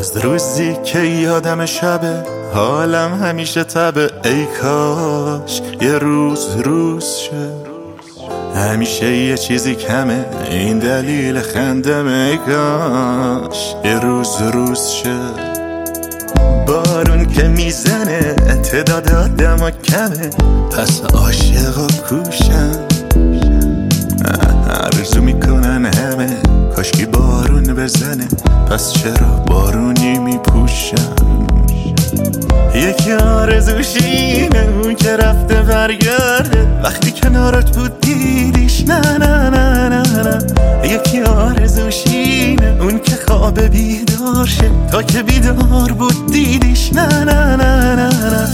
از روزی که یادم شبه حالم همیشه تبه. ای کاش یه روز شه، همیشه یه چیزی کمه، این دلیل خندمه. ای کاش یه روز شه. بارون که میزنه تعداد آدم کمه، پس عاشق و کوشم. آرزو میکنن همه کاشکی بارون بزنه، پس چرا بارونی میپوشم. یکی آرزوش اینه اون که رفته برگرده، وقتی کنارت بود دیدیش نه نه نه نه نه. یکی آرزوش اینه اون که خواب بیدار شه، تا که بیدار بود دیدیش نه نه نه نه نه.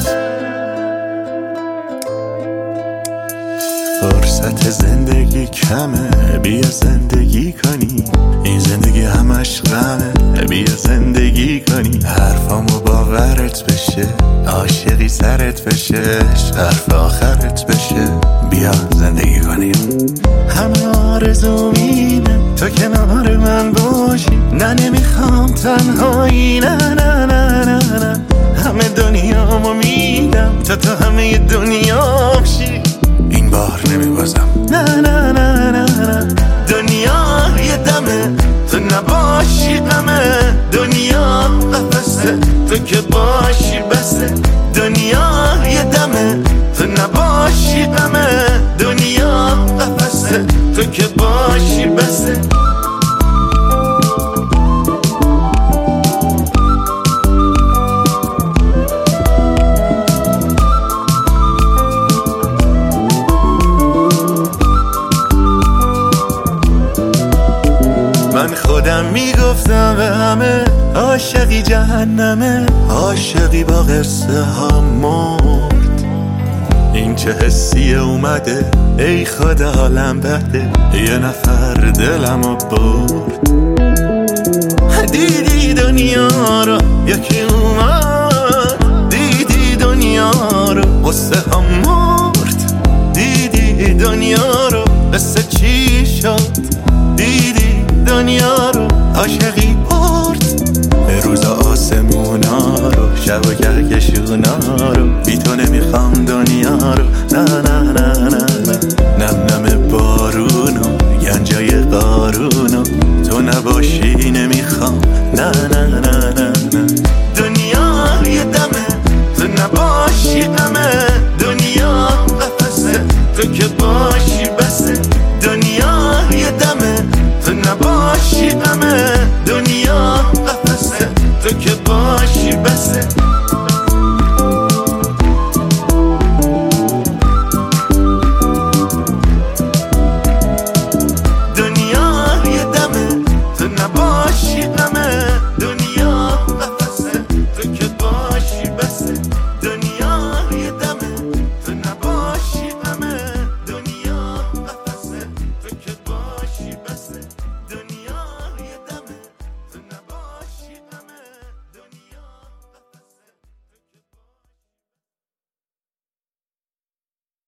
فرصت زندگی کمه، بیا زندگی کنی، این زندگی همش غمه. بیا زندگی کنی، حرفامو باورت بشه، عاشقی سرت بشه، حرف آخرت بشه. بیا زندگی کنی. همه آرزوم اینه تو کنار من باشی، نه نمیخوام تنهایی، نه نه نه نه نه. همه دنیامو میدم تا تو همه دنیا بشی، این بار نمیبازم، نه نه نه نه نه. دنیا یه دمه تو نباشی غمه، دنیا قفسه تو که باشی بسه. دنیا یه دمه تو نباشی غمه، دنیا قفسه تو که باشی بسه. من خودم میگفتم به همه عاشقی جهنمه، عاشقی با قصه ها مرد. این چه حسیه اومده ای خدا حالم بده، یه نفر دلمو برد. دیدی دنیا رو یکی اومد، دیدی دنیا رو قصه ها مرد. دیدی دنیا رو قصه چی شد، دیدی دنیا رو عاشقی برد. روز آسمونا رو شب و کهکشونا رو، بی تو نمیخوام دنیا رو، نه نه نه نه نه. نم نم بارونو گنجای قارونو، تو نباشی نمیخوام، نه نه نه نه نه. دنیا یه دمه تو نباشی غمه، دنیا قفسه تو که باشی بسه. دنیا یه دمه تو نباشی